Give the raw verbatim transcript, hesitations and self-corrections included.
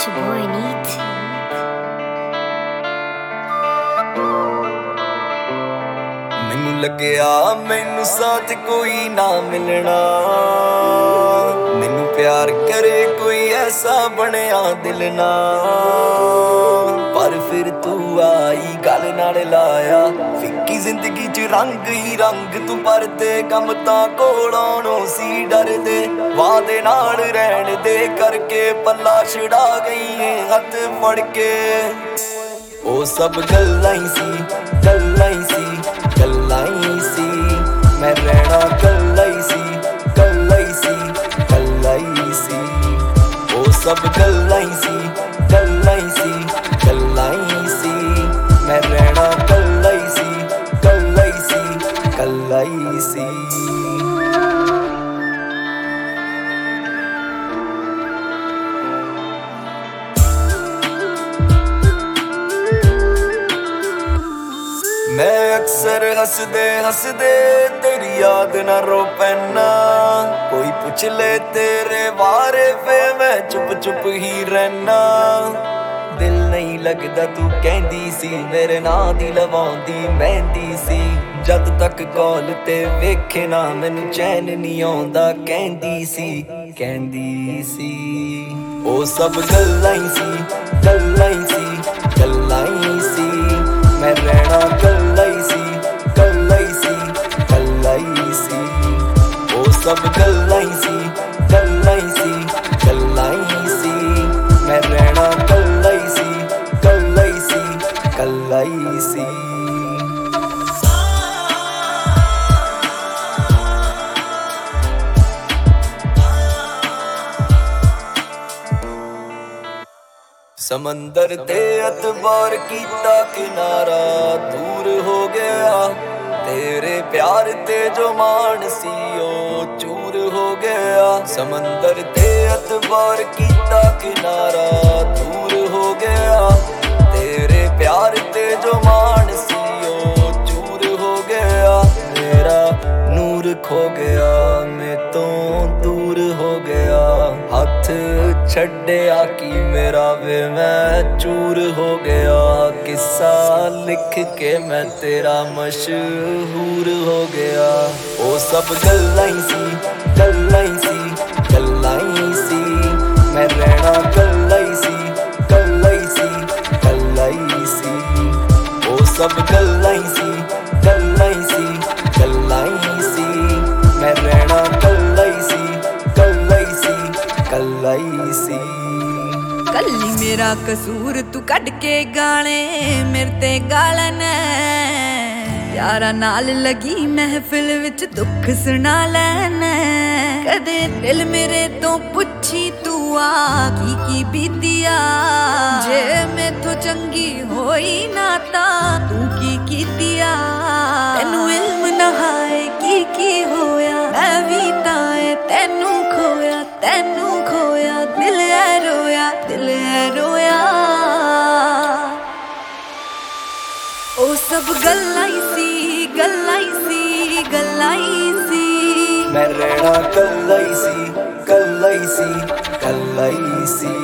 your boy Neat. ਮੈਨੂੰ ਲੱਗਿਆ ਮੈਨੂੰ ਸਾਥ ਕੋਈ ਨਾ ਮਿਲਣਾ, ਮੈਨੂੰ ਪਿਆਰ ਕਰੇ ਕੋਈ ਐਸਾ ਬਣਿਆ ਦਿਲ ਨਾ। ਪਰ ਫਿਰ ਤੂੰ ਆਈ ਗੱਲ ਨਾਲ ਲਾਇਆ ਫਿੱਕੀ ਜ਼ਿੰਦਗੀ 'ਚ ਰੰਗ ਹੀ ਰੰਗ। ਤੂੰ ਪਰਦੇ ਕੰਮ ਤਾਂ ਕੋਲੋਂ ਨੂੰ ਸੀ ਡਰਦੇ, ਵਾਦੇ ਨਾਲ ਰਹਿਣ ਦੇ ਕਰਕੇ ਪੱਲਾ ਛਡਾ ਗਈ ਏ ਹੱਥ ਫੜ ਕੇ। ਉਹ ਸਭ ਗੱਲਾਂ ਹੀ ਸੀ ਗੱਲਾਂ ਹੀ ਸੀ ਗੱਲਾਂ ਹੀ ਸੀ, ਮੈਂ ਰਹਿਣਾ ਕੱਲਾ ਹੀ ਸੀ ਕੱਲਾ ਹੀ ਸੀ ਕੱਲਾ ਹੀ ਸੀ। ਉਹ ਸਭ ਗੱਲਾਂ ਹੀ ਸੀ ਗੱਲਾਂ ਹੀ ਸੀ ਗੱਲਾਂ ਹੀ ਸੀ, ਮੈਂ ਰਹਿਣਾ ਕੱਲਾ ਹੀ ਸੀ ਕੱਲਾ ਹੀ ਸੀ ਕੱਲਾ ਹੀ ਸੀ। ਮੈਂ ਅਕਸਰ ਹੱਸਦੇ ਹੱਸਦੇ ਤੇਰੀ ਯਾਦ ਨਾ ਰੋ ਪੈਨਾ, ਕੋਈ ਪੁੱਛ ਲੈ ਤੇਰੇ ਬਾਰੇ ਫੇ ਮੈਂ ਚੁੱਪ ਚੁੱਪ ਹੀ ਰਹਿਣਾ। ਦਿਲ ਨਹੀਂ ਲੱਗਦਾ ਤੂੰ ਕਹਿੰਦੀ ਸੀ, ਮੇਰੇ ਨਾਂ ਦੀ ਲਵਾਉਂਦੀ ਮਹਿੰਦੀ ਸੀ। ਜਦ ਤੱਕ ਕਾਲ ਤੇ ਵੇਖੇ ਨਾ ਮੈਨੂੰ ਚੈਨ ਨਹੀਂ ਆਉਂਦਾ ਕਹਿੰਦੀ ਸੀ ਕਹਿੰਦੀ ਸੀ। ਉਹ ਸਭ ਗੱਲਾਂ ਹੀ ਸੀ ਗੱਲਾਂ ਹੀ ਸੀ ਗੱਲਾਂ ਹੀ ਸੀ, ਮੈਂ ਰਹਿਣਾ ਕੱਲਾ ਹੀ ਸੀ ਕੱਲਾ ਹੀ ਸੀ ਕੱਲਾ ਹੀ ਸੀ। ਉਹ ਸਭ ਗੱਲਾਂ ਹੀ ਸੀ ਗੱਲਾਂ ਹੀ ਸੀ ਗੱਲਾਂ ਹੀ ਸੀ, ਮੈਂ ਰਹਿਣਾ ਕੱਲਾ ਹੀ ਸੀ ਕੱਲਾ ਹੀ ਸੀ ਕੱਲਾ ਹੀ ਸੀ। ਸਮੰਦਰ ਤੇ ਅਤਬਾਰ ਕੀਤਾ ਕਿਨਾਰਾ ਦੂਰ ਹੋ ਗਿਆ, ਤੇਰੇ ਪਿਆਰ ਤੇ ਜੋ ਮਾਣ ਸੀ ਉਹ ਚੂਰ ਹੋ ਗਿਆ। ਸਮੰਦਰ ਤੇ ਅਤਬਾਰ ਕੀਤਾ ਕਿਨਾਰਾ ਦੂਰ ਹੋ ਗਿਆ, ਤੇਰੇ ਪਿਆਰ ਤੇ ਜੋ ਮਾਣ ਸੀ ਉਹ ਚੂਰ ਹੋ ਗਿਆ। ਮੇਰਾ ਨੂਰ ਖੋ ਗਿਆ ਮੈਥੋਂ ਦੂਰ ਹੋ ਗਿਆ, ਹੱਥ ਛੱਡਿਆ ਕਿ ਮੇਰਾ ਵੇ ਮੈਂ ਚੂਰ ਹੋ ਗਿਆ। ਕਿੱਸਾ ਲਿਖ ਕੇ ਮੈਂ ਤੇਰਾ ਮਸ਼ਹੂਰ ਹੋ ਗਿਆ। ਉਹ ਸਭ ਗੱਲਾਂ ਹੀ ਸੀ ਗੱਲਾਂ ਹੀ ਸੀ ਗੱਲਾਂ ਹੀ ਸੀ, ਮੈਂ ਰਹਿਣਾ ਕੱਲਾ ਹੀ ਸੀ ਕੱਲਾ ਹੀ ਸੀ ਕੱਲਾ ਹੀ ਸੀ। ਉਹ ਸਭ ਗੱਲਾਂ ਹੀ ਸੀ ਗੱਲਾਂ ਹੀ ਸੀ ਗੱਲਾਂ ਹੀ ਸੀ, ਮੈਂ ਰਹਿਣਾ ਕੱਲਾ ਹੀ ਸੀ ਕੱਲਾ ਹੀ ਸੀ ਕੱਲਾ ਹੀ ਸੀ। ਕੱਲੀ ਮੇਰਾ ਕਸੂਰ ਤੂੰ ਕੱਢ ਕੇ ਗਾਣੇ ਮੇਰੇ ਤੇ ਗਾਲਨ, ਯਾਰਾਂ ਨਾਲ ਲੱਗੀ ਮਹਿਫਿਲ ਵਿੱਚ ਦੁੱਖ ਸੁਣਾ ਲੈਣ। ਕਦੇ ਦਿਲ ਮੇਰੇ ਤੋਂ ਪੁੱਛੀ ਤੂੰ ਆ ਕੀ ਕੀ ਬੀਤਿਆ, ਜੇ ਮੈਥੋਂ ਚੰਗੀ ਹੋਈ ਨਾ ਤਾਂ ਤੂੰ ਕੀ ਕੀਤਿਆ। ਤੈਨੂੰ ਇਲਮ ਨਾ ਹੈ ਕੀ ਕੀ ਹੋਇਆ, ਮੈਂ ਵੀ ਤਾਂ ਏ ਤੈਨੂੰ ਖੋਇਆ ਤੈਨੂੰ ਖੋਇਆ। ਦਿਲ ਐ ਰੋਇਆ ਦਿਲ ਐ ਰੋਇਆ। ਉਹ ਸਭ ਗੱਲਾਂ ਹੀ ਸੀ ਗੱਲਾਂ ਹੀ ਸੀ ਗੱਲਾਂ ਹੀ ਸੀ, ਮੈਂ ਰਹਿਣਾ ਕੱਲਾ ਹੀ ਸੀ ਕੱਲਾ ਹੀ ਸੀ ਕੱਲਾ ਹੀ ਸੀ।